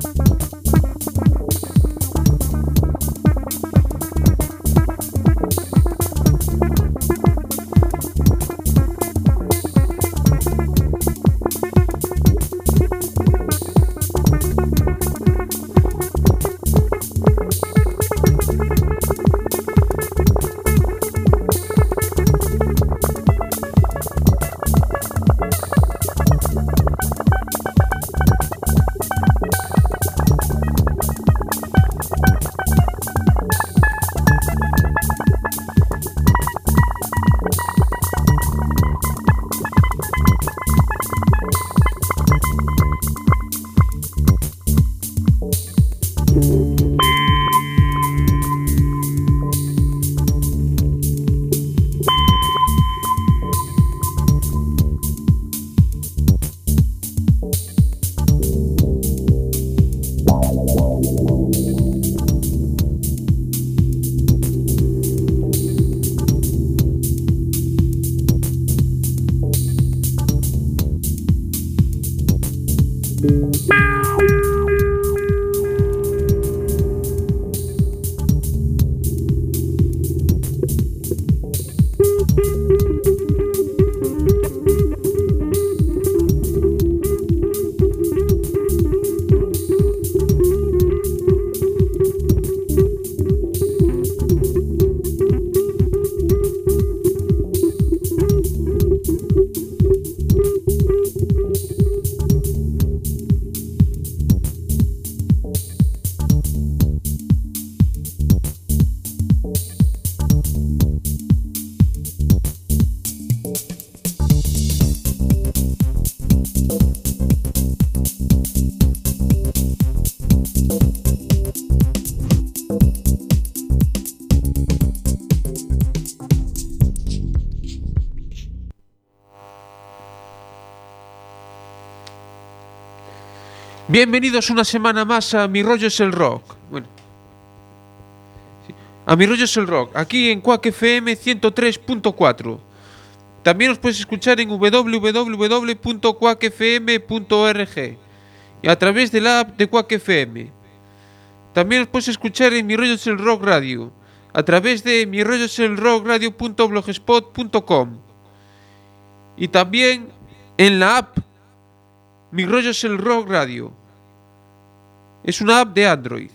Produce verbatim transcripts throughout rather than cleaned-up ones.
Bienvenidos una semana más a Mi Rollo es el Rock. Bueno, sí, a Mi Rollo es el Rock, aquí en Quack F M ciento tres punto cuatro. También os puedes escuchar en w w w punto quack f m punto org y a través de la app de Quack F M. También os puedes escuchar en Mi Rollo es el Rock Radio, a través de mi rollo es el rock radio punto blogspot punto com y también en la app Mi Rollo es el Rock Radio. Es una app de Android.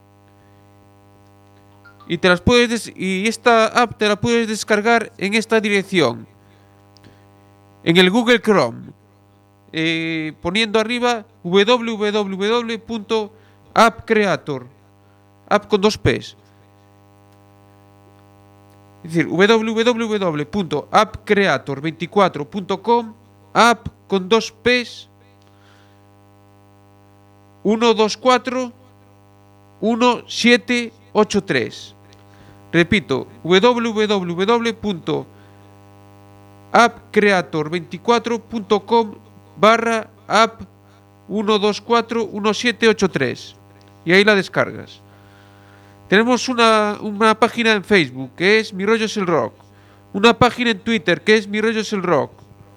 Y te las puedes des- y esta app te la puedes descargar en esta dirección. En el Google Chrome. Eh, poniendo arriba w w w punto app creator. App con dos P's. Es decir, w w w punto app creator veinticuatro punto com. App con dos P's. uno dos cuatro uno siete ocho tres. Repito, w w w punto app creator veinticuatro punto com barra app uno dos cuatro uno siete ocho tres. Y ahí la descargas. Tenemos una, una página en Facebook que es Mi Rollo es el Rock. Una página en Twitter que es Mi Rollo es el Rock.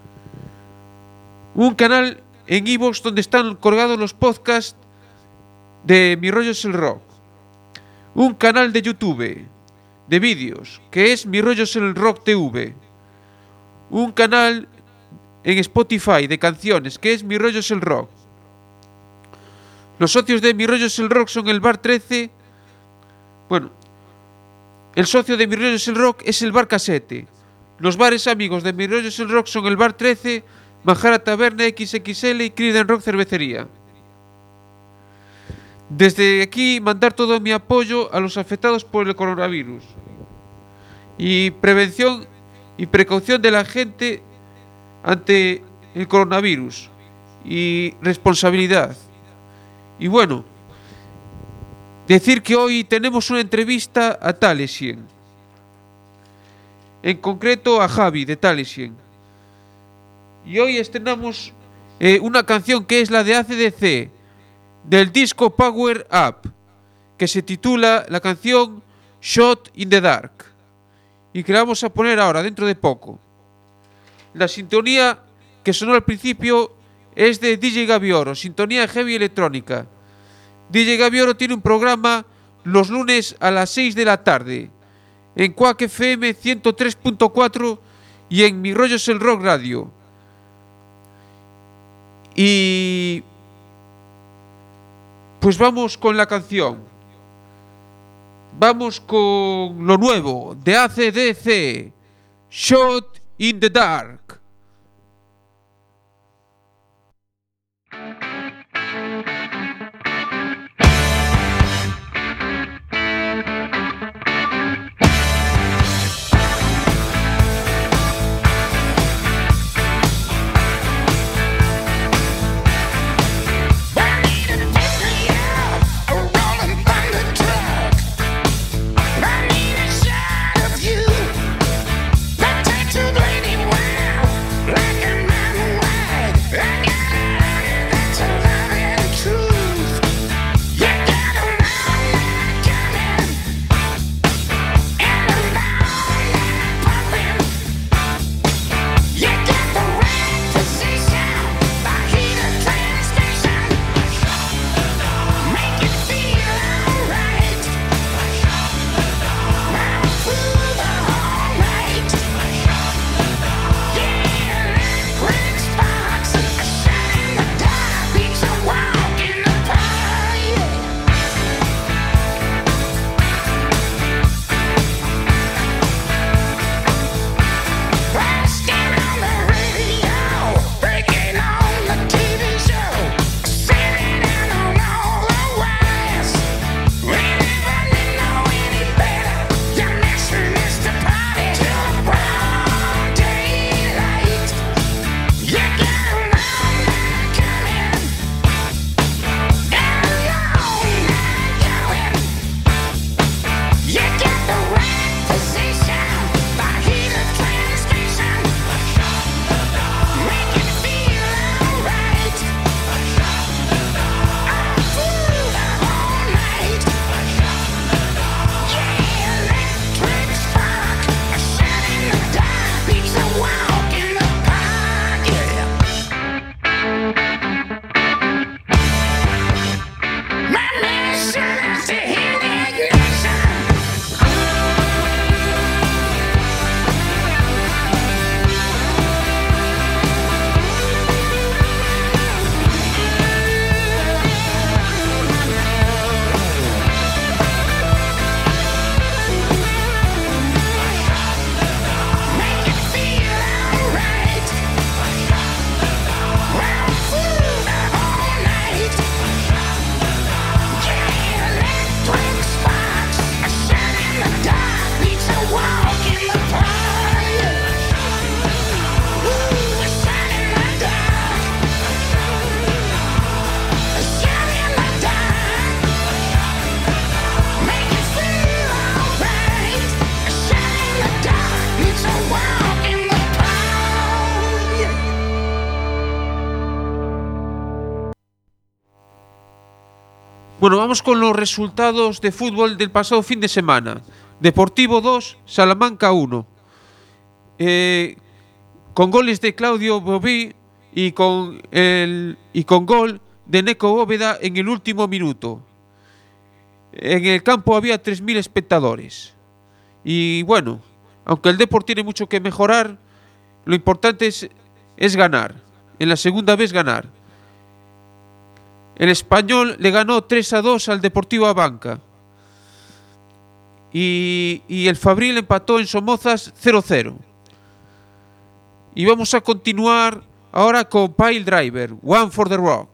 Un canal en iVoox donde están colgados los podcasts de Mi Rollo es el Rock. Un canal de YouTube de vídeos que es Mi Rollo es el Rock T V. Un canal en Spotify de canciones que es Mi Rollo es el Rock. Los socios de Mi Rollo es el Rock son el Bar trece. Bueno, el socio de Mi Rollo es el Rock es el Bar Casete. Los bares amigos de Mi Rollo es el Rock son el Bar trece, Manjara Taberna X X L y Criden Rock Cervecería. Desde aquí mandar todo mi apoyo a los afectados por el coronavirus. Y prevención y precaución de la gente ante el coronavirus. Y responsabilidad. Y bueno, decir que hoy tenemos una entrevista a Talesien. En concreto a Javi de Talesien. Y hoy estrenamos eh, una canción que es la de A C D C, del disco Power Up, que se titula la canción Shot in the Dark, y que la vamos a poner ahora, dentro de poco. La sintonía que sonó al principio es de D J Gavioro, sintonía heavy electrónica. D J Gavioro tiene un programa los lunes a las seis de la tarde en Quack F M ciento tres punto cuatro y en Mi Rollo es el Rock Radio. Y pues vamos con la canción. Vamos con lo nuevo de A C D C, Shot in the Dark. Bueno, vamos con los resultados de fútbol del pasado fin de semana. Deportivo dos, Salamanca uno. Eh, con goles de Claudio Bobí y con, el, y con gol de Neco Bóveda en el último minuto. En el campo había tres mil espectadores. Y bueno, aunque el Depor tiene mucho que mejorar, lo importante es, es ganar. En la segunda vez ganar. El Español le ganó tres a dos al Deportivo Abanca. Y, y el Fabril empató en Somozas cero cero. Y vamos a continuar ahora con Pile Driver, One for the Rock.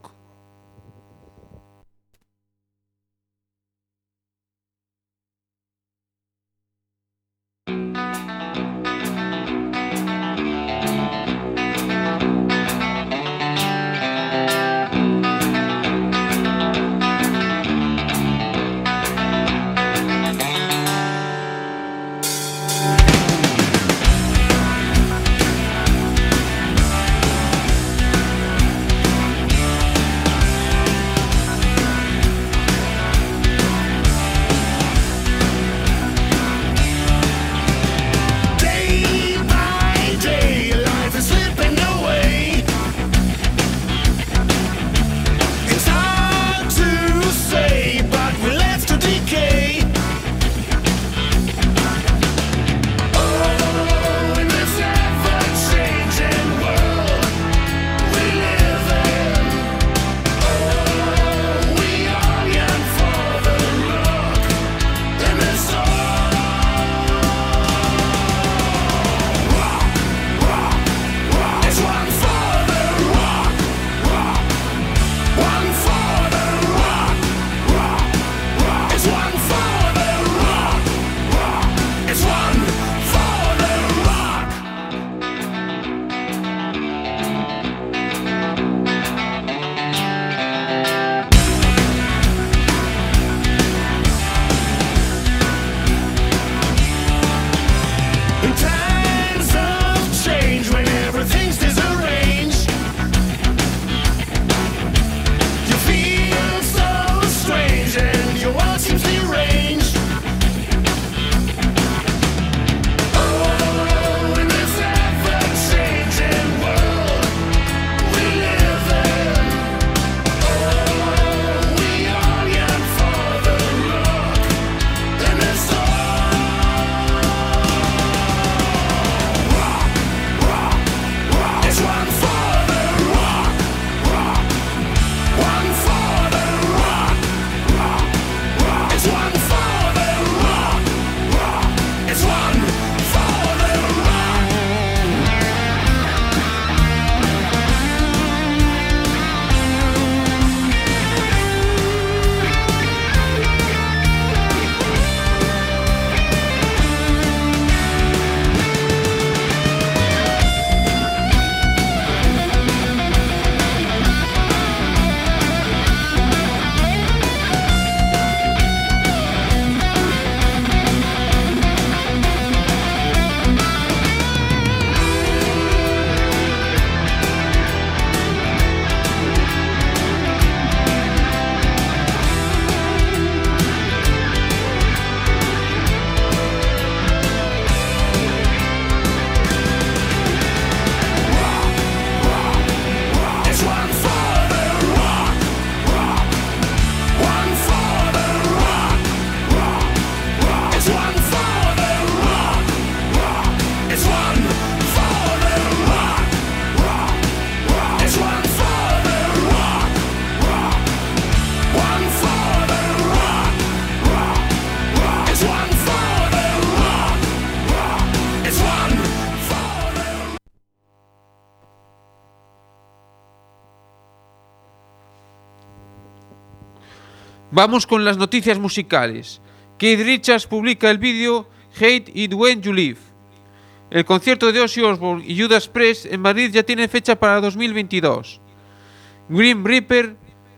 Vamos con las noticias musicales. Keith Richards publica el vídeo Hate It When You Leave. El concierto de Ozzy Osbourne y Judas Priest en Madrid ya tiene fecha para dos mil veintidós. Grim Reaper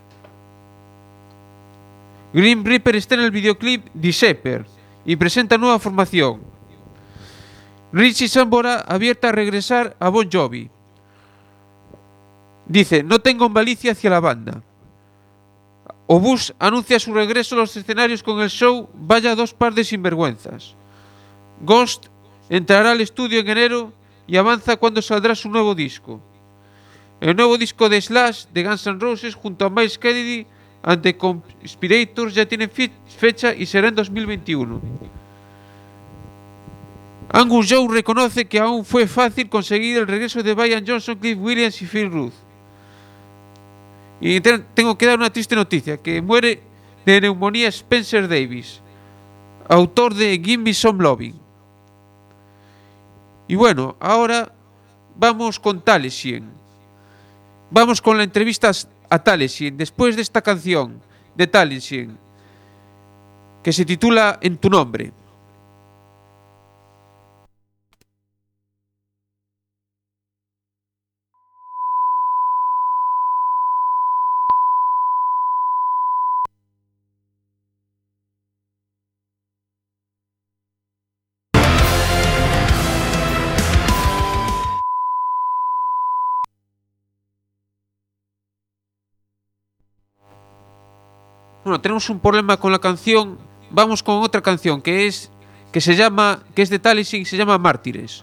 Grim Reaper está en el videoclip The Shepherd y presenta nueva formación. Richie Sambora abierta a regresar a Bon Jovi. Dice, no tengo malicia hacia la banda. Obús anuncia su regreso a los escenarios con el show Vaya dos par de sinvergüenzas. Ghost entrará al estudio en enero y avanza cuando saldrá su nuevo disco. El nuevo disco de Slash de Guns N' Roses junto a Miles Kennedy ante Conspirators ya tiene fecha y será en dos mil veintiuno. Angus Young reconoce que aún fue fácil conseguir el regreso de Brian Johnson, Cliff Williams y Phil Rudd. Y tengo que dar una triste noticia, que muere de neumonía Spencer Davis, autor de Give Me Some Loving. Y bueno, ahora vamos con Talesien. Vamos con la entrevista a Talesien, después de esta canción de Talesien, que se titula En tu nombre. Bueno, tenemos un problema con la canción. Vamos con otra canción que es que se llama que es de Talesien y se llama Mártires.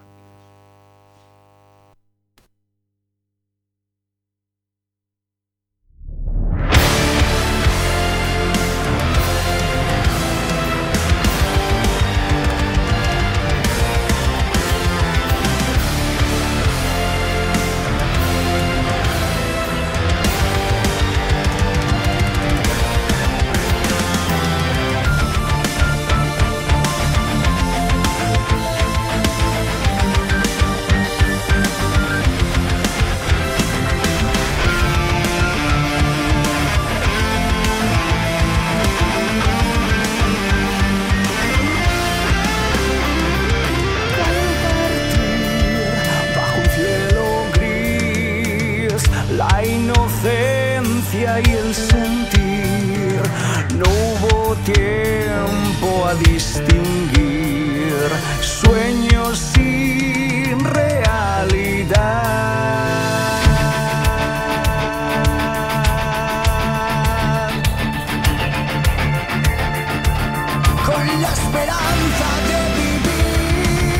Y el sentir, no hubo tiempo a distinguir sueños sin realidad. Con la esperanza de vivir,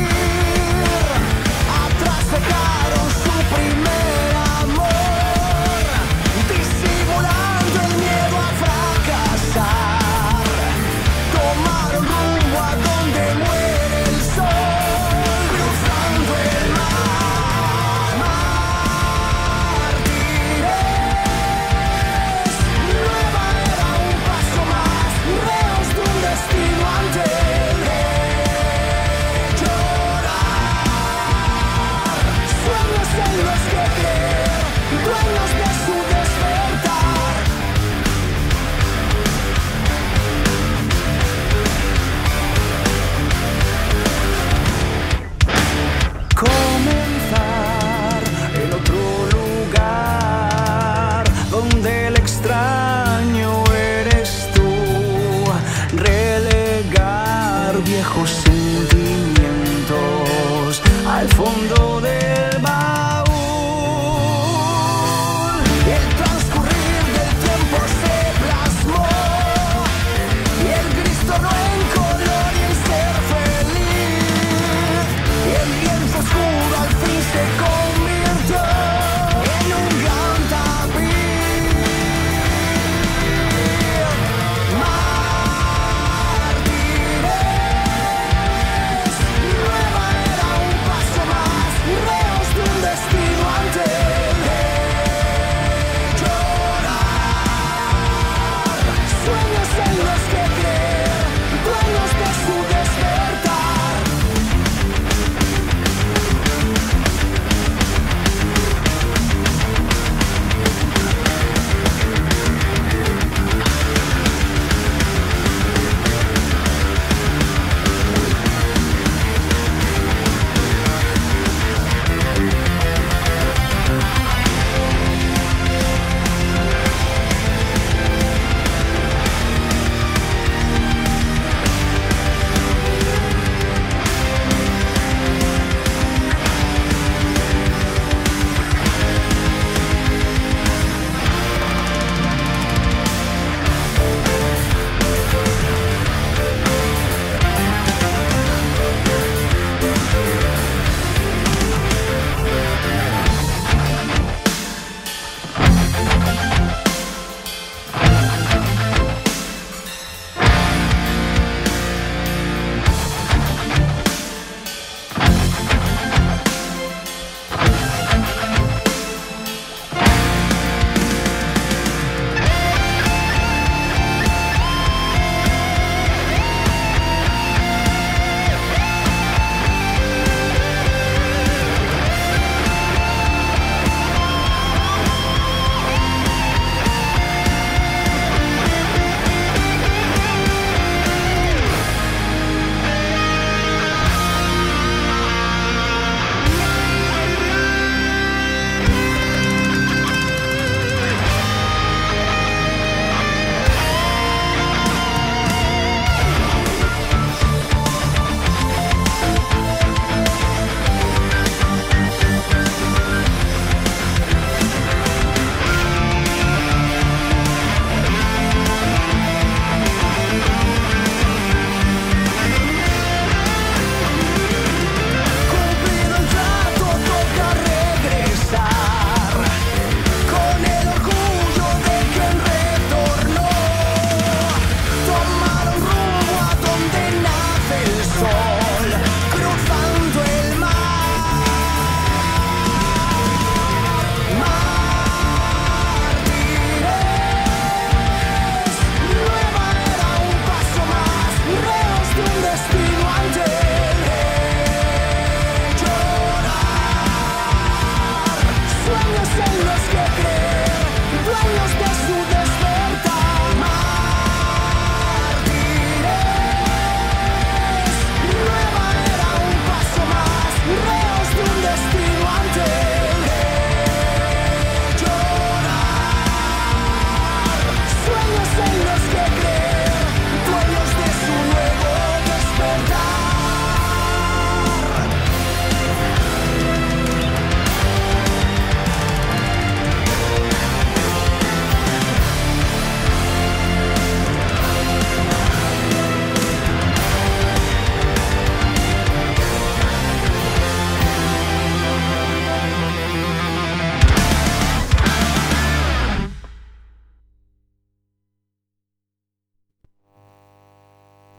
atrás dejaron su primer amor. Tomaron rumbo a donde muere el sol, cruzando el mar. Mártires, nueva era, un paso más, reos de un destino ante el rey.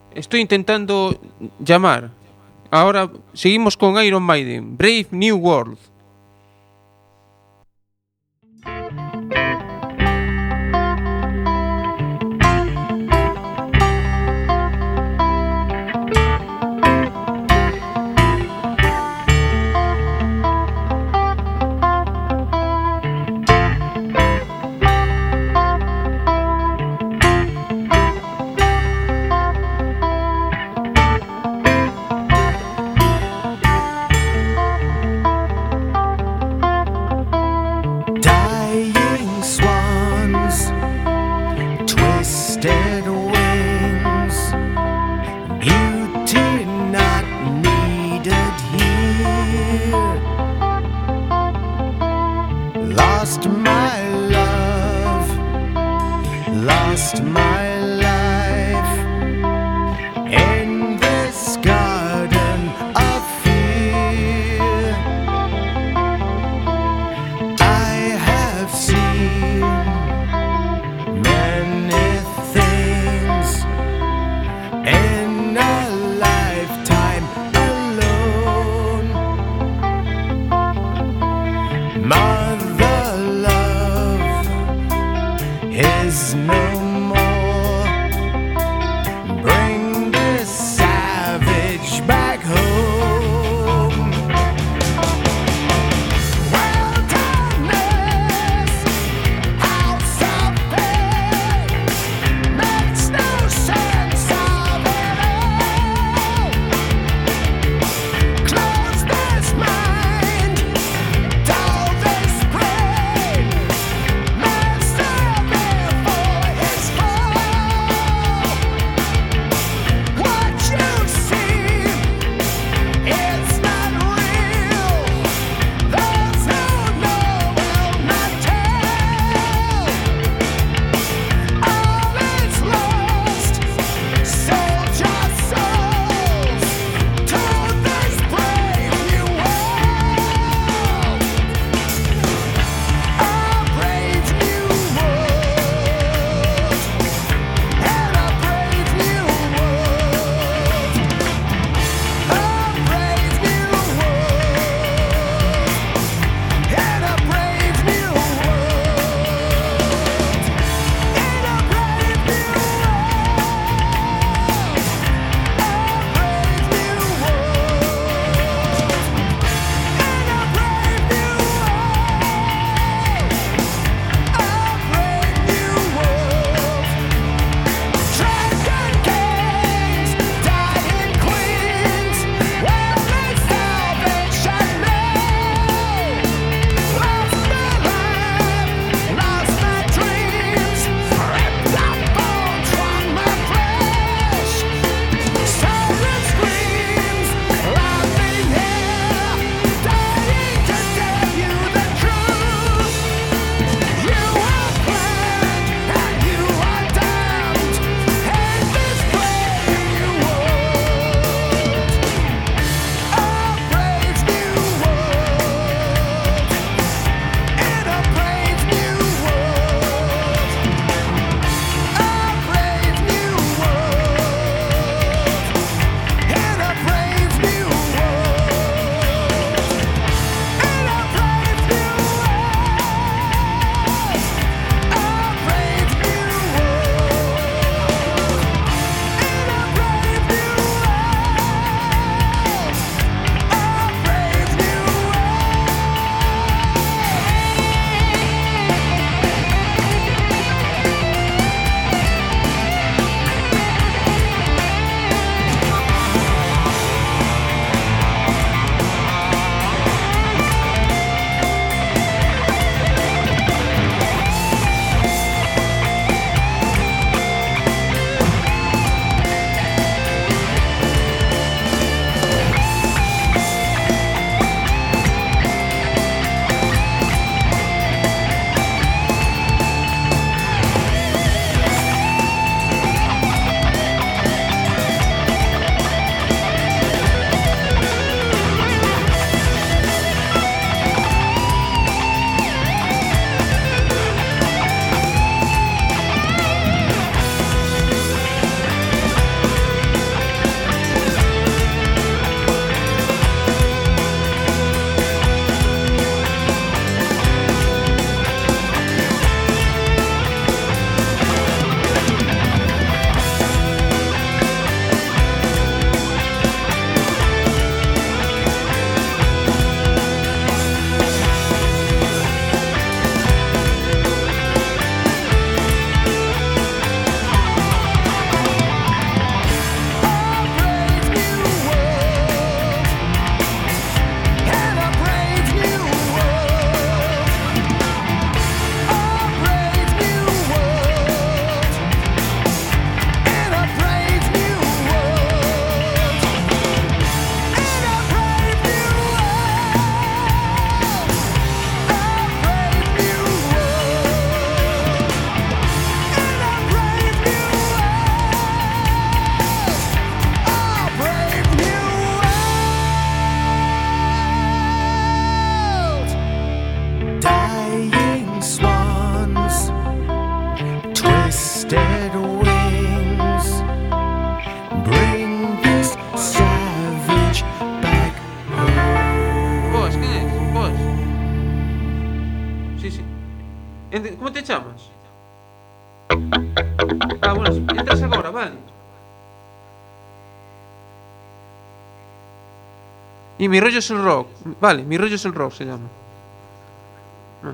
Estoy intentando llamar. Ahora seguimos con Iron Maiden, Brave New World. te chamas? Ah, bueno, entras agora, vale. Y Mi rollo es el rock. Vale, Mi rollo es el rock se llama. Ah.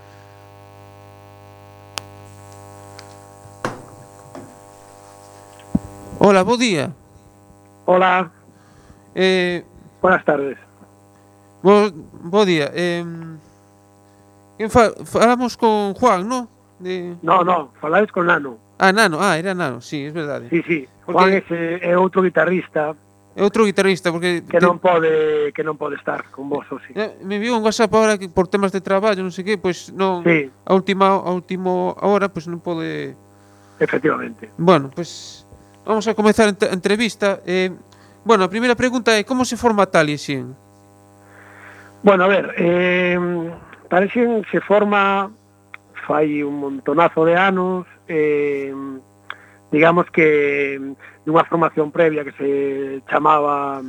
Hola, bo día. Hola, Eh, buenas tardes. bo, bo día. Eh, quen fa, falamos con Juan, ¿no? De... No, no, falades con Nano. Ah, Nano, ah, era Nano, sí, es verdade. Sí, sí, Porque Juan ese é outro guitarrista é outro guitarrista, porque que te- non pode que non pode estar con vos, ou sí. eh, me enviou un WhatsApp ahora que por temas de traballo, non sei que, pois non Sí, a última a último hora pois non pode. efectivamente. Bueno, pois vamos a comezar a ent- a entrevista. Eh, bueno, a primeira pregunta é como se forma Taliesin? Bueno, a ver, eh, parece que se forma fai un montonazo de anos, eh, digamos que dunha formación previa que se chamaba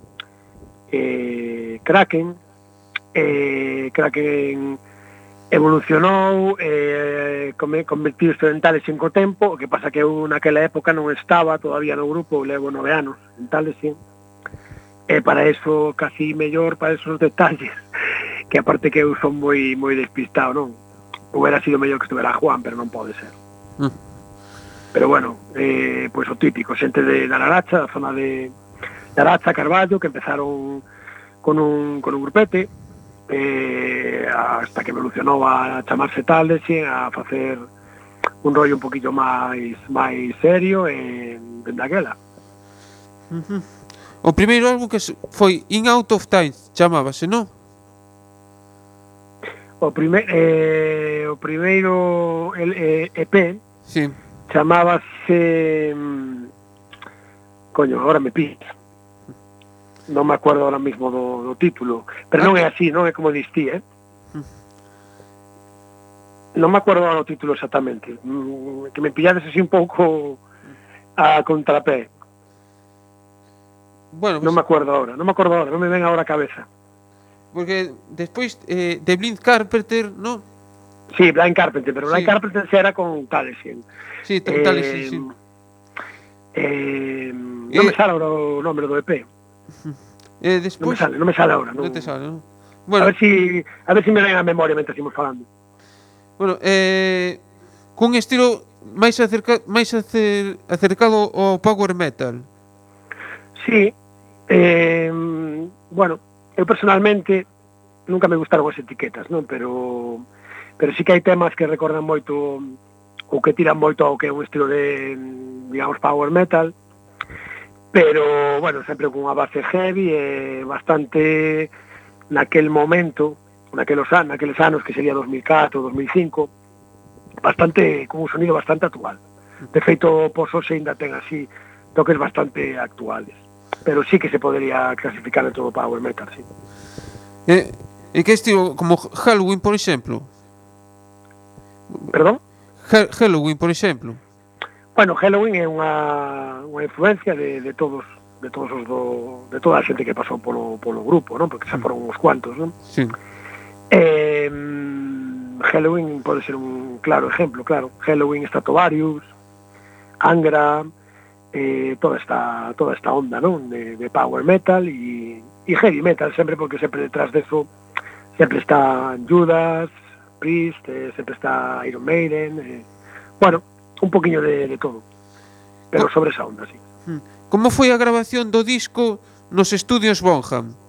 eh, Kraken, eh, Kraken evolucionou, eh, come, convertiuse en Taliesin co tempo, o que pasa que eu naquela época non estaba todavía no grupo, levo nove anos en Taliesin, e para eso casi mellor, para esos detalles, que aparte que eu son moi moi despistado, non? Hubiera sido mellor que estuvera Juan, pero non pode ser. Mm. Pero bueno, eh, pois o típico, xente de, da Laracha, da zona de Laracha, Carballo, que empezaron con un, con un grupete, eh, hasta que evolucionou a chamarse Taliesin, a facer un rollo un poquillo máis máis serio, e dende aquela. Ujú. O primeiro álbum que se- foi In Out of Time, chamábase, non? O, prime, eh, o primeiro el, eh, E P Sí. chamábase mm, coño, agora me pillas, non me acuerdo ahora mismo do, do título, pero non é así, non é como distí, eh? Non me acuerdo agora o título exactamente, mm, que me pillades así un pouco a contrapé, Bueno, non pues, me acuerdo ahora, non me acuerdo ahora, non me ven agora a cabeza. porque despois eh, de Blind Carpenter, non? Sí, Blind Carpenter, pero Blind Sí. Carpenter xa era con Taliesin. Sí, t- Taliesin, sí. Eh, non Eh, me sale ahora o nome do E P, Eh, non me despois sale, non me sale ahora, non, non te sale, non? a Bueno, ver si a ver si me ven a memoria mentre imos falando. bueno, eh cun estilo máis acerca, máis acer, acercado ao power metal. Sí, eh, bueno, eu personalmente nunca me gustaron as etiquetas, non? Pero pero sí que hai temas que recordan moito ou que tiran moito ao que é un estilo de, digamos, power metal, pero, bueno, sempre con unha base heavy e bastante naquel momento, naqueles anos, naqueles anos que sería dos mil catro, dos mil cinco, bastante, con un sonido bastante actual. De feito, pois hoxe ainda ten así toques bastante actuales. Pero sí que se podría clasificar en todo power metal, sí. Eh, e que estilo como Halloween, por exemplo? Perdón? Ha- Halloween, por exemplo. Bueno, Halloween é unha, unha influencia de, de todos de todos os do, de toda a xente que pasou polo, polo grupo, non? Porque xa foron uns cuantos, non? Sí. Eh, Halloween pode ser un claro exemplo, claro. Halloween, Stratovarius, Angra, eh, toda esta toda esta onda, non? De, de power metal e, e heavy metal sempre, porque sempre detrás de eso sempre está Judas Priest, eh, sempre está Iron Maiden, eh, bueno, un poquinho de, de todo, pero sobre esa onda, sí. Como foi a grabación do disco nos estudios Bonham?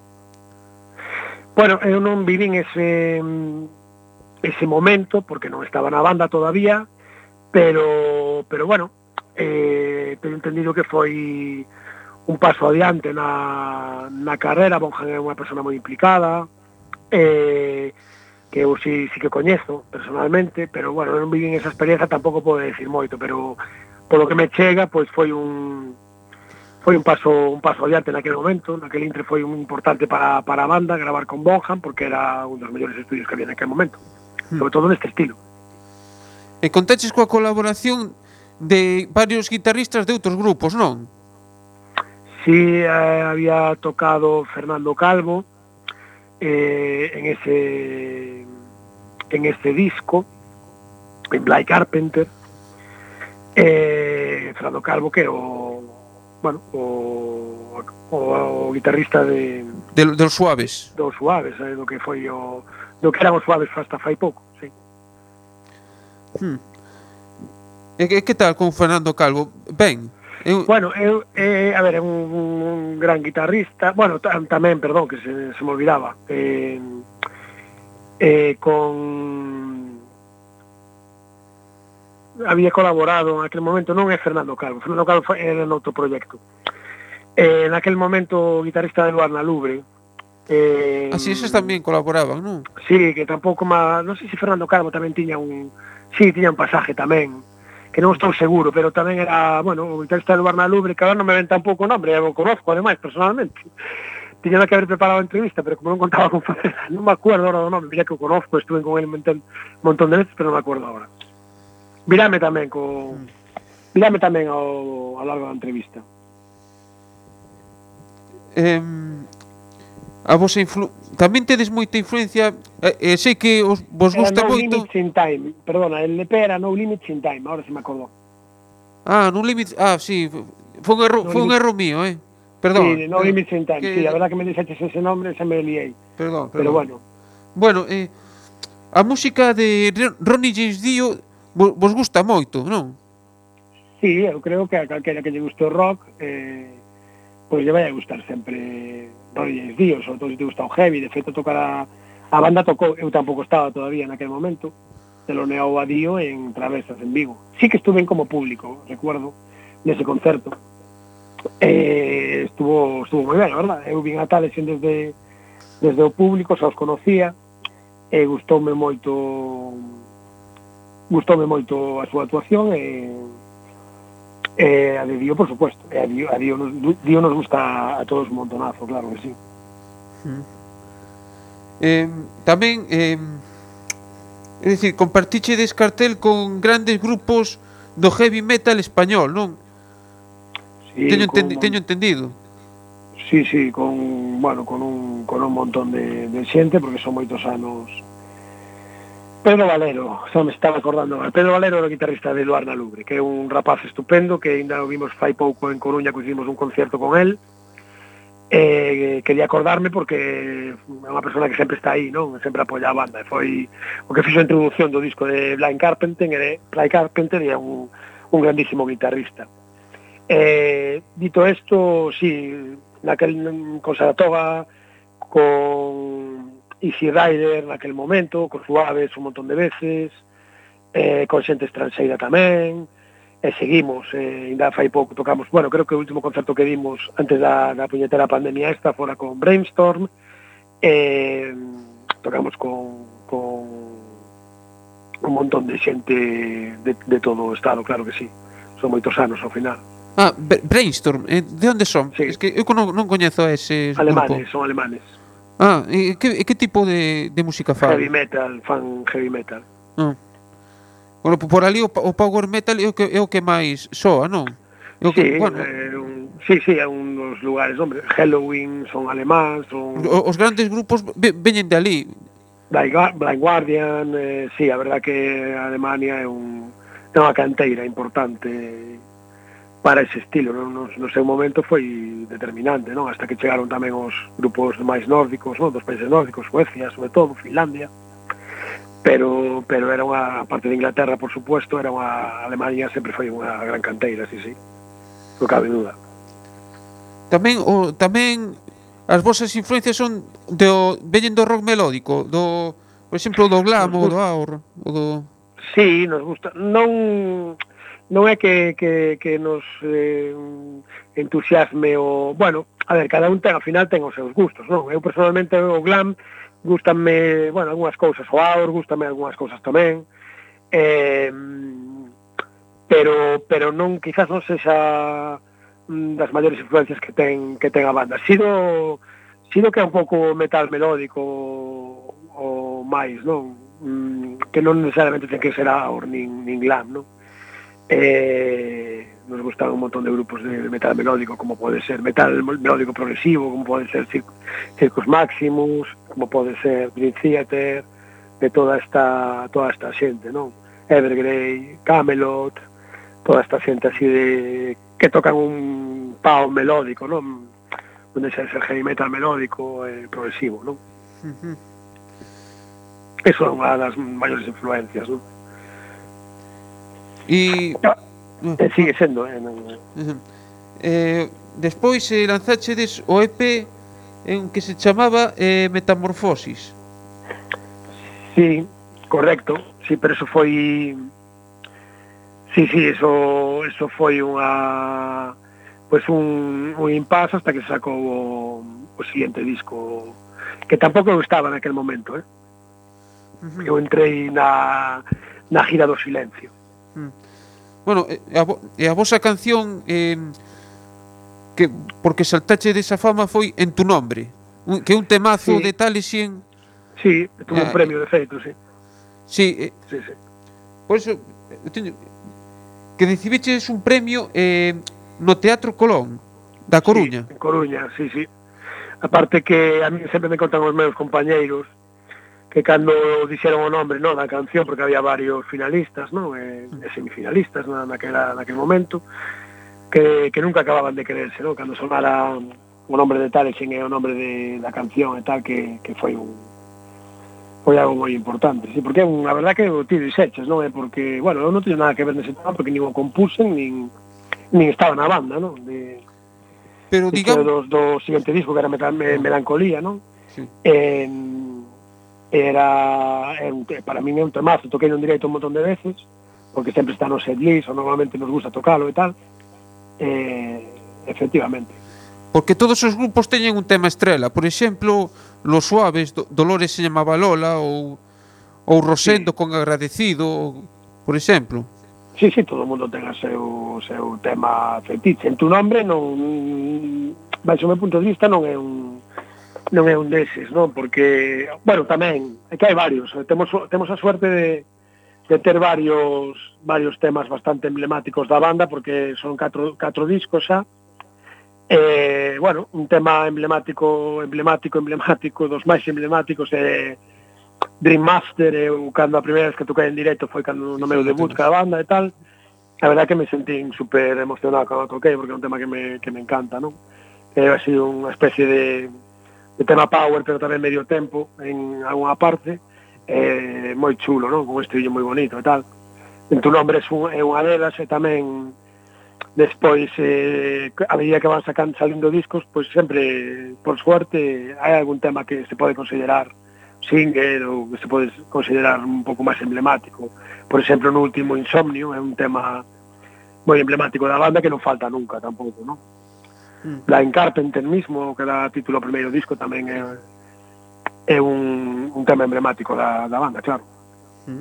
Bueno, eu non vivín ese ese momento porque non estaba na banda todavía, pero pero bueno, eh, teño entendido que foi un paso adiante na, na carrera. Bonham é unha persona moi implicada, eh, que eu sí, sí que coñezo personalmente, pero bueno, non vivín esa experiencia, tampouco podo decir moito, pero polo que me chega, pois foi un foi un paso un paso adiante naquele momento. Naquele intre foi un importante para, para a banda gravar con Bonham, porque era un dos mellores estudios que había naquele momento, sobre todo neste estilo. E contaches coa colaboración de varios guitarristas de outros grupos, non? Sí, eh, había tocado Fernando Calvo eh, en ese en este disco, en Bly Carpenter, e Fernando Calvo, que é o, bueno, o, o, o guitarrista de De, dos Suaves. dos Suaves, eh, do que foi o do que eran os Suaves hasta fai pouco, sí. Hmm. E que, que tal con Fernando Calvo? Ben. Eu, Bueno, eu, eh, a ver, é un, un gran guitarrista, bueno, tam, tamén, perdón, que se, se me olvidaba, eh, eh, con... había colaborado en aquel momento, non é Fernando Calvo, Fernando Calvo foi, era en outro proxecto. Eh, en aquel momento, o guitarrista de Luarna Lubre, eh, así eses tamén colaboraban, non? sí, que tampouco má, non sei se Fernando Calvo tamén tiña un, sí, tiña un pasaje tamén, que non estou seguro, pero tamén era, bueno, o guitarrista de Luarna Lubre, que agora non me ven tampouco o nombre, eu o conozco, ademais, personalmente. Tiña que haber preparado a entrevista, pero como non contaba con facer, non me acuerdo ahora do nome, mira que o conozco, estuve con ele un montón, un montón de veces, pero non me acuerdo ahora. Virame tamén co... Virame tamén ao, ao largo da entrevista. Eh, a vosa influ... Tamén tedes moita influencia, eh, eh, sei que os, vos Era gusta No moito... Limits in Time, perdona, el E P era No Limits in Time, ahora se me acordou. Ah, non limit... Ah, sí, foi un erro, No foi un Limit- erro mío, eh. Perdón. Sí, No perdón, Limits in Time, que- sí, a verdad que me dixeches ese nombre, se me liei. Perdón, perdón. Pero bueno, Bueno, eh, a música de Ro- Ronnie James Dio vos, vos gusta moito, non? sí, eu creo que a calquera que lle guste o rock, eh, pois lle vai a gustar sempre Ronnie James Dio, sobre todo se te gusta o heavy, de feito tocar a, a banda tocou, eu tampouco estaba todavía naquele momento, teloneou a Dio en Travesas en Vigo. Sí que estuve como público, recuerdo, nese concerto. Eh, estuvo estuvo moi ben, a verdad. Eu vin a tales desde desde o público, xa os conocía, e gustoume moito gustoume moito a súa actuación e e a de Dio, por supuesto. E a Dio, a Dio, nos, Dio nos gusta a todos un montonazo, claro que sí. Eh, tamén, eh, é dicir, compartiche descartel con grandes grupos do heavy metal español, non? Sí, teño, con- entendi, teño entendido. Sí, sí, con, bueno, con un, con un montón de, de xente, porque son moitos anos. Pedro Valero, xa me estaba acordando agora. Pedro Valero era o guitarrista de Luarna Lubre, que é un rapaz estupendo, que ainda o vimos fai pouco en Coruña, que hicimos un concierto con él. Eh, quería acordarme porque é unha persona que sempre está aí, non? Sempre apoia a banda. E foi o que fixo a introducción do disco de Bly Carpenter, e Bly Carpenter é un, un grandísimo guitarrista. Eh, dito esto, sí, naquel, con Saratoga, con Easy Rider naquel momento, con Suaves un montón de veces, eh, con xente estranxeira tamén, e seguimos, eh, ainda fai pouco tocamos, bueno, creo que o último concerto que dimos antes da, da puñetera pandemia esta fora con Brainstorm, eh, tocamos con, con un montón de xente de, de todo o estado, claro que sí, son moitos anos ao final. Ah, Bra- Brainstorm, eh, de onde son? Sí. Es que eu non, non coñezo a ese Alemanes, grupo. son alemanes. Ah, e que, e que tipo de, de música fan? Heavy metal, fan heavy metal. Ah. Bueno, por ali o, pa- o power metal é o que, é o que máis soa, non? É o que, Sí, bueno, eh, un, sí, sí, é un dos lugares, hombre, Halloween, son alemán, son o- os grandes grupos ve, veñen de ali. Blind Gua- Blind Guardian, eh, sí, a verdad que Alemania é un é unha canteira importante para ese estilo, non? No, no seu momento foi determinante, non? Hasta que chegaron tamén os grupos máis nórdicos, non? Dos países nórdicos, Suecia, sobre todo, Finlandia. Pero pero era unha parte de Inglaterra, por supuesto, era unha Alemania sempre foi unha gran canteira, sí, sí. Non cabe duda. Tamén o tamén as vosas influencias son do veñen do rock melódico, do, por exemplo, do glam ou do aur, ou do Sí, nos gusta. Non non é que, que, que nos eh, entusiasme o... Bueno, a ver, cada un ten, ao final ten os seus gustos, non? Eu personalmente o glam gustanme, bueno, algunhas cousas, o aur gustanme algunhas cousas tamén, eh, pero pero non, quizás non sexa mm, das maiores influencias que ten que ten a banda. Sido sido que é un pouco metal melódico o máis, non? Mm, que non necesariamente ten que ser aur nin, nin glam, non? Eh, nos gustan un montón de grupos de metal melódico, como pode ser metal melódico progresivo, como pode ser Cir Circus Maximus, como pode ser Dream Theater, de toda esta toda esta xente, non? Evergrey, Camelot, toda esta xente así de que tocan un pao melódico, non? Onde xa é el heavy metal melódico e progresivo, non? Uh-huh. Eso é unha das maiores influencias, non? E E sigue sendo, eh? Non... uh-huh. eh, despois eh, lanzáchedes o E P en que se chamaba eh, Metamorfosis. Sí, correcto, sí, pero eso foi... Sí, sí, eso, eso foi unha... Pois pues un, un impasse hasta que sacou o, o siguiente disco, que tampouco eu estaba naquel momento, eh? Uh-huh. Eu entrei na, na gira do silencio. Uh-huh. Bueno, e a, e a vosa canción eh, que porque saltache desa fama foi En tu nombre, un, que é un temazo sí. de Talesien. Sí, tuvo ah, un premio de feito, sí. Sí, eh, sí, sí. Por eso teño, que recibiches un premio eh, no Teatro Colón da Coruña. Sí, en Coruña, sí, sí. Aparte que a mí sempre me contan os meus compañeiros que cando dixeron o nombre, non, da canción, porque había varios finalistas, non, e, e semifinalistas na, naquela, naquel momento, que, que nunca acababan de creerse, non, cando sonara o nombre de Talesien e o nombre de, da canción e tal, que, que foi un foi algo moi importante, sí, porque é unha verdad que o ti dixeches, non é porque, bueno, eu non teño nada que ver nese tema porque nin o compusen, nin nin estaba na banda, non? De, pero digamos do, do seguinte disco que era Metal, me, Melancolía, non? Sí. Eh, era, era un, para min é un temazo, toquei non directo un montón de veces, porque sempre está no setlist, ou normalmente nos gusta tocalo e tal. Eh, efectivamente. Porque todos os grupos teñen un tema estrela, por exemplo, Los Suaves, do, Dolores se chamaba Lola, ou ou Rosendo sí. Con Agradecido, por exemplo. Sí, sí, todo o mundo ten o seu, seu tema fetiche. En tu nombre non, baixo o meu punto de vista, non é un non é un deses, non? Porque, bueno, tamén, é que hai varios. Temos temos a suerte de, de ter varios varios temas bastante emblemáticos da banda, porque son catro, catro discos xa. Eh, bueno, un tema emblemático, emblemático, emblemático, dos máis emblemáticos é Dream Master, eu cando a primeira vez que toquei en directo foi cando no meu debut ca banda e tal. A verdad que me sentín super emocionado cando toquei, porque é un tema que me, que me encanta, non? Que ha sido unha especie de, de tema power, pero tamén medio tempo en alguna parte, eh, moi chulo, non? Con un estribillo moi bonito e tal. En tu nombre é unha delas, e tamén despois, eh, a medida que van sacando, salindo discos, pois sempre, por suerte, hai algún tema que se pode considerar single ou que se pode considerar un pouco máis emblemático. Por exemplo, no último Insomnio é un tema moi emblemático da banda que non falta nunca tampouco, non? Mm. Blind Carpenter mismo, que dá título ao primeiro disco, tamén é, é un, un tema emblemático da, da banda, claro. Mm.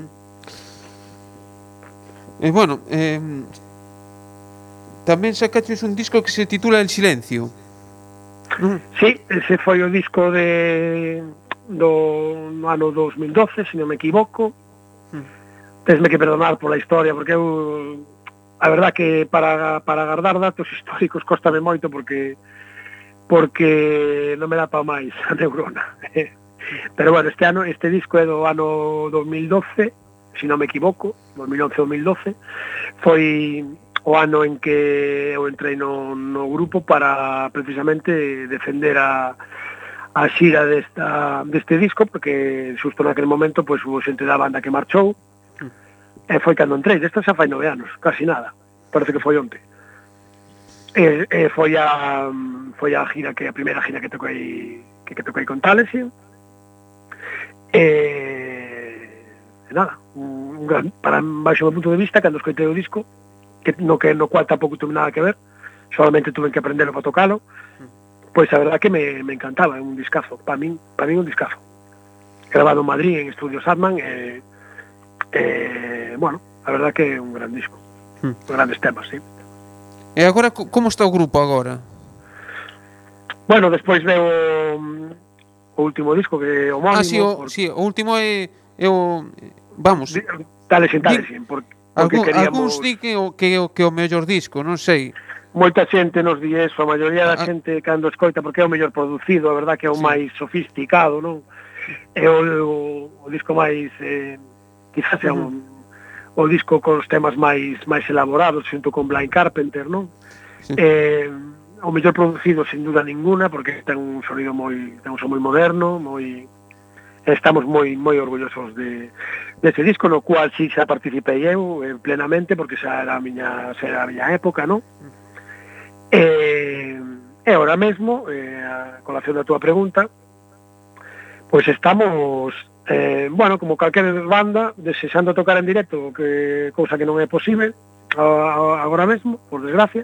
E eh, bueno, eh, tamén sacaches un disco que se titula El Silencio. Mm. Sí, ese foi o disco de do no ano dos mil doce, se non me equivoco. Mm. Tesme que perdonar pola historia, porque eu a verdad que para para guardar datos históricos costame moito porque porque non me dá pa máis a neurona. Pero bueno, este ano este disco é do ano dos mil doce, se non me equivoco, dos mil once ou dos mil doce. Foi o ano en que eu entrei no, no grupo para precisamente defender a a xira desta, deste disco, porque xusto naquele momento pois hubo xente da banda que marchou, mm. e foi cando entrei. Desta xa fai nove anos, casi nada, parece que foi onte. E, e foi a foi a gira que a primeira gira que toquei que, que toquei con Talesien. E, e nada, un gran, para baixo do punto de vista, cando escoitei o disco, que no que no cual tampouco tuve nada que ver, solamente tuve que aprenderlo para tocalo. Pois a verdad que me, me encantaba, é un discazo, para min, para min un discazo. Grabado en Madrid, en Estudios Atman, e, e, bueno, a verdad que é un gran disco, hmm. grandes temas, sí. E agora, como está o grupo agora? Bueno, despois veo o último disco, que é homónimo. Ah, sí, o, por... sí, o último é, é o, vamos... Talesien, Talesien, porque, porque algún, queríamos... Algúns di que o, que, o, que o mellor disco, non sei... Moita xente nos di eso, a maioría da xente cando escoita, porque é o mellor producido, a verdad que é o sí. máis sofisticado, non? É o, o, o disco máis, eh, quizás é un, o disco con os temas máis máis elaborados xunto con Blind Carpenter, non? Sí. Eh, o mellor producido sin duda ninguna porque ten un sonido moi ten un son moi moderno, moi estamos moi moi orgullosos de dese disco no cual si xa participei eu eh, plenamente porque xa era a miña xa era a miña época, non? Eh, e agora mesmo, eh, a colación da túa pregunta, pois estamos eh, bueno, como calquera banda desexando tocar en directo, que cousa que non é posible agora mesmo, por desgracia.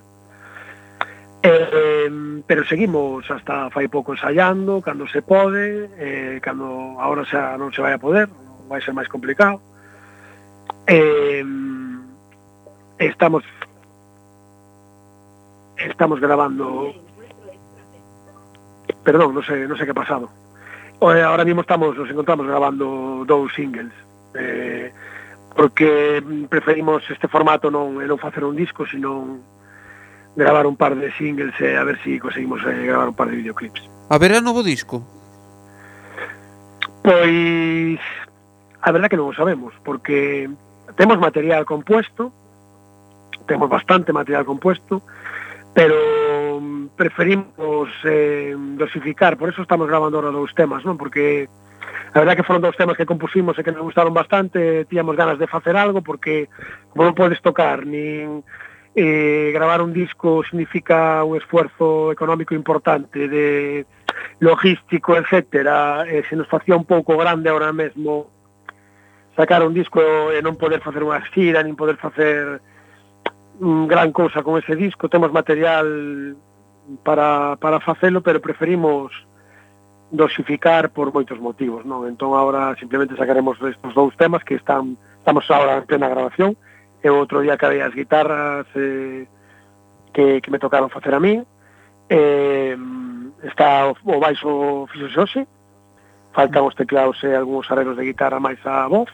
Eh, pero seguimos hasta fai pouco ensayando, cando se pode, eh, cando agora xa non se vai a poder, vai ser máis complicado. Eh, estamos estamos grabando, perdón, non sei, non sei que ha pasado. Ahora mismo estamos, nos encontramos grabando dous singles, eh, porque preferimos este formato non, non facer un disco, sino gravar un par de singles e a ver si conseguimos eh, gravar un par de videoclips. Haberá novo disco? Pois a verdad que non o sabemos, porque temos material compuesto, temos bastante material compuesto, pero preferimos eh, dosificar, por eso estamos grabando ahora dous temas, non? Porque a verdad que foron dous temas que compusimos e que nos gustaron bastante, tíamos ganas de facer algo, porque como non podes tocar, nin eh, gravar un disco significa un esfuerzo económico importante, de logístico, etcétera, e se nos facía un pouco grande ahora mesmo sacar un disco e non poder facer unha xira, nin poder facer un gran cousa con ese disco. Temos material para, para facelo, pero preferimos dosificar por moitos motivos, non? Entón agora simplemente sacaremos estes dous temas que están, estamos agora en plena grabación, e outro día acabei as guitarras eh, que, que me tocaron facer a mí. Eh, está o, o baixo fixo Xoxe, faltan os teclados e algúns arreglos de guitarra máis a voz,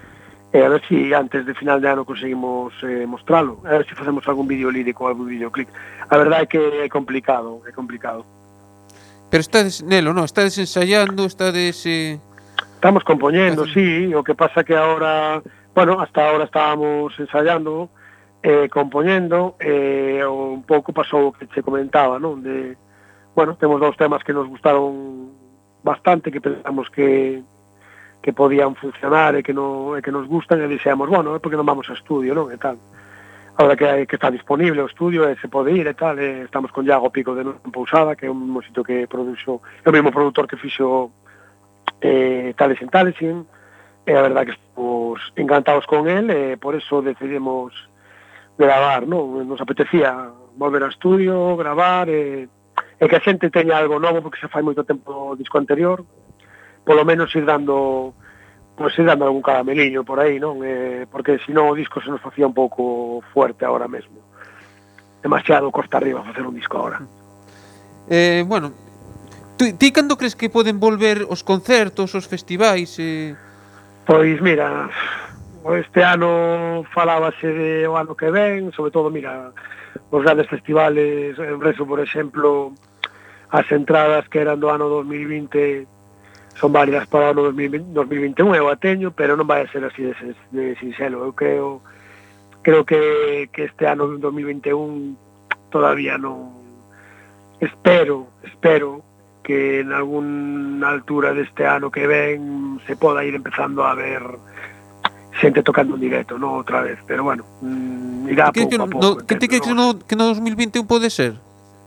e a ver si antes de final de ano conseguimos eh, mostralo, a ver si facemos algún vídeo lírico ou algún videoclip. A verdade é que é complicado, é complicado. Pero estades nelo, non? Estades ensayando, estades... Eh... Estamos compoñendo, sí, o que pasa que ahora, bueno, hasta ahora estábamos ensayando, eh, compoñendo, e eh, un pouco pasou o que te comentaba, non? De, bueno, temos dous temas que nos gustaron bastante, que pensamos que que podían funcionar e que, no, e que nos gustan, e dixemos, bueno, é porque non vamos a estudio, non? E tal. Ahora que, hai, que está disponible o estudio e se pode ir e tal, e estamos con Iago Pico de Novo en Pousada, que é un mesmo sitio que produxo, é o mesmo produtor que fixo eh, Tales en Talesin, e a verdad que estamos encantados con él, e por eso decidimos gravar, non? Nos apetecía volver ao estudio, gravar, e, e que a xente teña algo novo, porque se fai moito tempo o disco anterior, polo menos ir dando, pues ir dando algún carameliño por aí, non? Eh, porque senón o disco se nos facía un pouco fuerte agora mesmo. Demasiado costa arriba facer un disco agora. Eh, bueno, ti, ti cando crees que poden volver os concertos, os festivais? Eh... Pois mira, este ano falábase de o ano que ven, sobre todo, mira, os grandes festivales, en Reso, por exemplo, as entradas que eran do ano dos mil vinte son válidas para o ano dos mil vinte e un, eu a teño, pero non vai a ser así de, de sinxelo. Eu creo creo que, que este ano dos mil vinte e un todavía non, espero, espero que en alguna altura deste ano que ven se poda ir empezando a ver xente tocando en directo, non outra vez, pero bueno, mmm, irá pouco que, a pouco. No, que ti crees que no, que no dos mil vinte e un pode ser?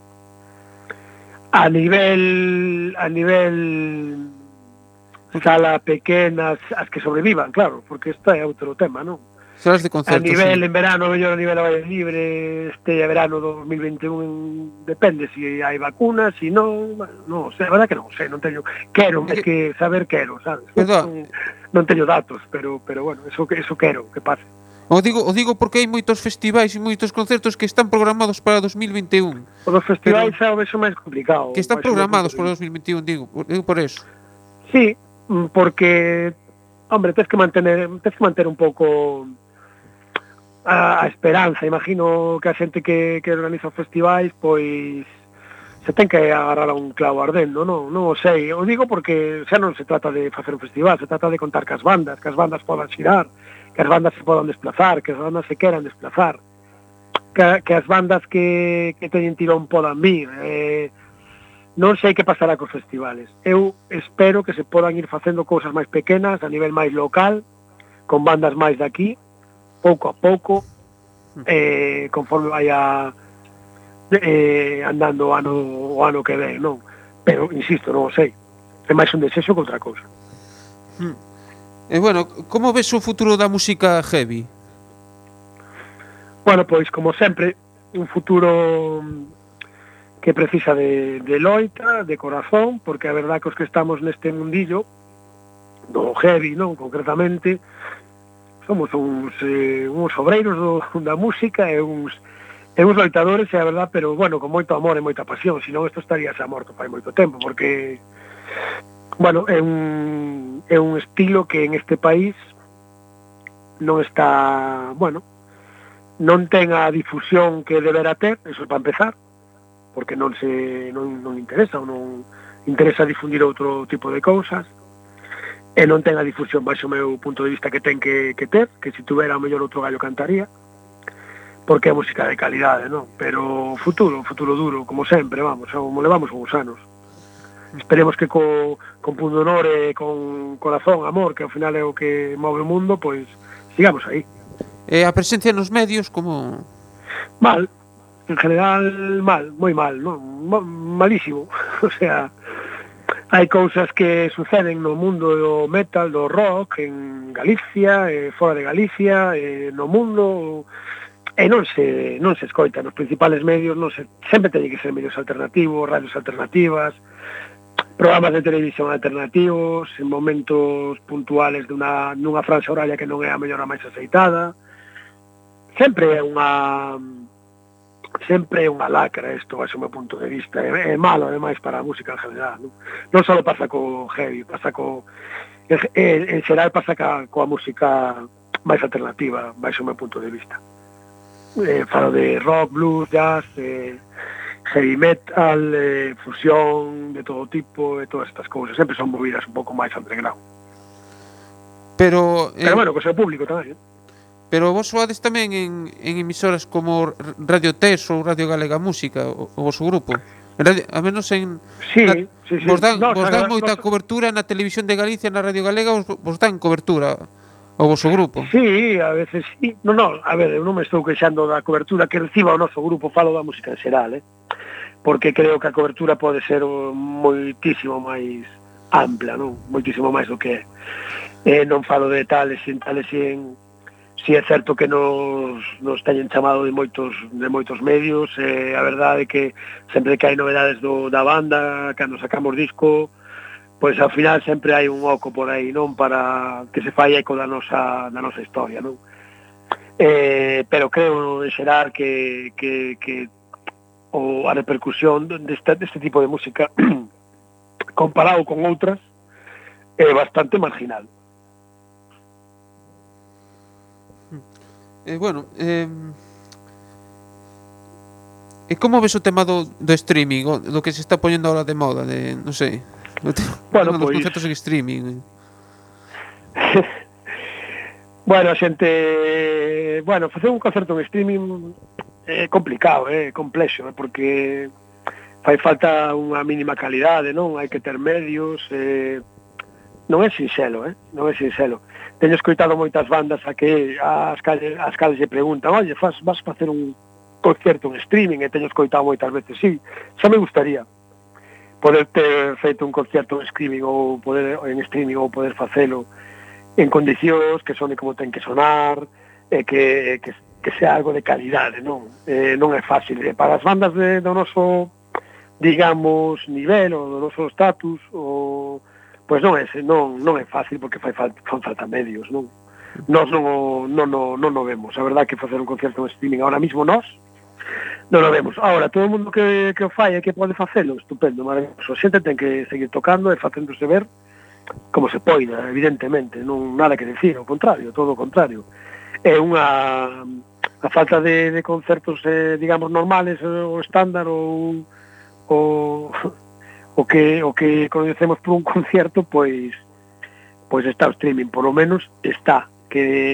A nivel a nivel sala pequenas, as que sobrevivan, claro, porque esta é outro tema, non? Salas de concertos. A nivel, sí. En verano, mellor a nivel ao aire libre, este verano dos mil vinte e un, depende se si hai vacunas, se si non, non sei, a verdad que non sei, non teño, quero, é que saber quero, sabes? Non, non teño datos, pero pero bueno, eso eso quero que pase. O digo, o digo porque hai moitos festivais e moitos concertos que están programados para dos mil vinte e un. Os festivais é o beso máis complicado. Que están programados para dos mil vinte e un, digo, digo por eso. Sí, porque, hombre, tens que mantener, tens que manter un pouco a, a esperanza. Imagino que a xente que, que organiza os festivais, pois, se ten que agarrar a un clavo ardendo, non? Non o sei. O digo porque xa non se trata de facer un festival, se trata de contar cas bandas, que as bandas podan xirar, que as bandas se podan desplazar, que as bandas se queran desplazar, que, que as bandas que, que teñen tirón podan vir. Eh, non sei que pasará cos festivales. Eu espero que se podan ir facendo cousas máis pequenas, a nivel máis local, con bandas máis daqui, pouco a pouco, eh, conforme vaya eh, andando o ano, o ano que ven, non? Pero, insisto, non o sei. É máis un desexo que outra cousa. E bueno, como ves o futuro da música heavy? Bueno, pois, como sempre, un futuro que precisa de, de loita, de corazón, porque a verdad que os que estamos neste mundillo, do heavy, non, concretamente, somos uns, eh, uns obreiros do, da música e uns, e uns loitadores, é a verdad, pero, bueno, con moito amor e moita pasión, senón isto estaría xa morto fai moito tempo, porque, bueno, é un, é un estilo que en este país non está, bueno, non ten a difusión que deberá ter, eso para empezar, porque non se non, non interesa ou non interesa difundir outro tipo de cousas, e non ten a difusión baixo o meu punto de vista que ten que, que ter, que se tuvera o mellor outro gallo cantaría, porque é música de calidade, non? Pero futuro, futuro duro, como sempre, vamos, como levamos uns anos. Esperemos que co, con pundonor e con corazón, amor, que ao final é o que move o mundo, pois sigamos aí. E a presencia nos medios, como... Mal, en general mal, moi mal, non? Ma- malísimo. O sea, hai cousas que suceden no mundo do metal, do rock, en Galicia, e fora de Galicia, e no mundo, e non se non se escoita nos principales medios, non se, sempre teñen que ser medios alternativos, radios alternativas, programas de televisión alternativos, en momentos puntuales dunha, nunha franxa horaria que non é a mellor a máis aceitada. Sempre é unha sempre é unha lacra isto, baixo o meu punto de vista, é, é malo ademais para a música en general, non, non só pasa co heavy, pasa co en, en xeral pasa ca, coa música máis alternativa, baixo o meu punto de vista. Eh, falo de rock, blues, jazz, eh, heavy metal, eh, fusión de todo tipo, e todas estas cousas, sempre son movidas un pouco máis underground. Pero, eh, Pero bueno, co seu público tamén, eh? pero vos soades tamén en, en emisoras como Radio Tes ou Radio Galega Música, o, o vosso grupo. En radio, a menos en... Sí, na, sí, sí. Vos dan, No, vos xa- dan moita nos- cobertura na Televisión de Galicia, na Radio Galega, vos, vos dan cobertura ao vosso grupo. Sí, a veces sí. No, no, a ver, eu non me estou queixando da cobertura que reciba o noso grupo, falo da música en xeral, eh? Porque creo que a cobertura pode ser oh, moitísimo máis ampla, non? Moitísimo máis do que é. Eh, non falo de tales e tales e en... Si é certo que nos, nos teñen chamado de moitos de moitos medios, eh, a verdade é que sempre que hai novedades do, da banda, cando sacamos disco, pois ao final sempre hai un oco por aí, non, para que se fai eco da nosa, da nosa historia, non? Eh, pero creo en xeral que, que, que o, a repercusión deste, deste tipo de música comparado con outras é bastante marginal. Eh, bueno, eh, e como ves o tema do, do streaming, o, do que se está poñendo ahora de moda, de, non sei, o tema, Bueno, dos pois- concertos en streaming? Bueno, a xente, bueno, facer un concerto en streaming é complicado, é complexo, eh, porque fai falta unha mínima calidade, non? Hai que ter medios, eh, non é sinxelo, eh? Non é sinxelo. Teño escoitado moitas bandas a que as calles, as calles lle preguntan, oye, faz, vas facer un concerto en streaming, e teño escoitado moitas veces, sí, xa me gustaría poder ter feito un concerto en streaming ou poder en streaming ou poder facelo en condicións que sonen como ten que sonar, e que, que, que sea algo de calidade, non? Eh, non é fácil. E para as bandas de, do noso, digamos, nivel, ou do noso status, ou, pois non é, non, non é fácil, porque fai falta, fan falta medios, non? Nós non o, non, o, non o vemos. A verdade que facer un concerto en streaming ahora mismo nós non o vemos. Ahora, todo o mundo que, que o fai e que pode facelo, estupendo, maravilloso. A xente ten que seguir tocando e facéndose ver como se poida, evidentemente, non nada que decir, ao contrario, todo o contrario. É unha a falta de, de concertos, eh, digamos, normales, o estándar, ou o, o que o que coñecemos por un concierto, pois pois está o streaming, por lo menos está, que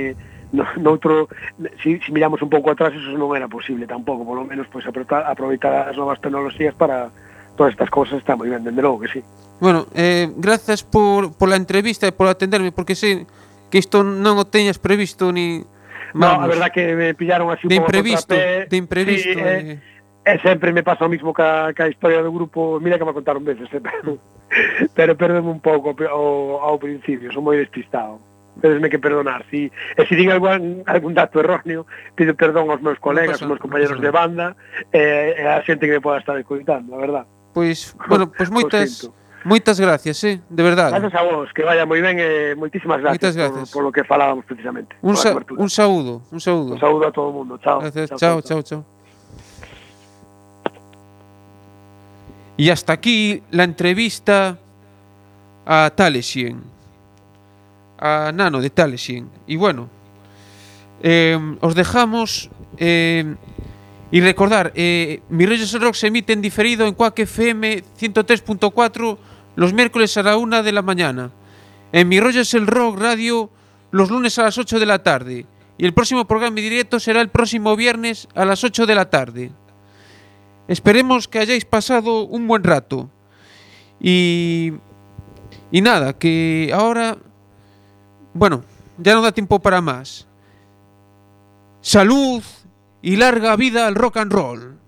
no, noutro, si, si miramos un pouco atrás, eso non era posible tampouco, polo menos pois aproveitar, aproveitar as novas tecnoloxías para todas estas cousas está moi ben, dende logo que sí. Bueno, eh, gracias por, por la entrevista e por atenderme, porque sei que isto non o teñas previsto ni... No, a verdad que me pillaron así de un pouco imprevisto, contrapé. de imprevisto. Sí, eh, e sempre me pasa o mismo ca, ca historia do grupo, mira que me contaron veces, eh, pero, pero perdeme un pouco ao, ao principio, son moi despistado. Tedesme que perdonar, si, e se digo algún, algún dato erróneo, pido perdón aos meus colegas, aos meus compañeros de banda, e, e a xente que me poda estar escoitando, a verdad. Pois, bueno, pois moitas moitas gracias, eh, de verdade. Gracias a vos, que vaya moi ben e moitísimas gracias, gracias. Por, por lo que falábamos precisamente. Un, sa un saúdo, un saúdo. Un saúdo a todo o mundo. Chao. Gracias. Chao, chao, chao. Y hasta aquí la entrevista a Talesien, a Nano de Talesien. Y bueno, eh, os dejamos eh, y recordar, eh, Mi Rollos el Rock se emite en diferido en Quack F M ciento tres punto cuatro los miércoles a la una de la mañana, en Mi Rollos el Rock Radio los lunes a las ocho de la tarde, y el próximo programa en directo será el próximo viernes a las ocho de la tarde. Esperemos que hayáis pasado un buen rato. Y, y nada, que ahora, bueno, ya no da tiempo para más. Salud y larga vida al rock and roll.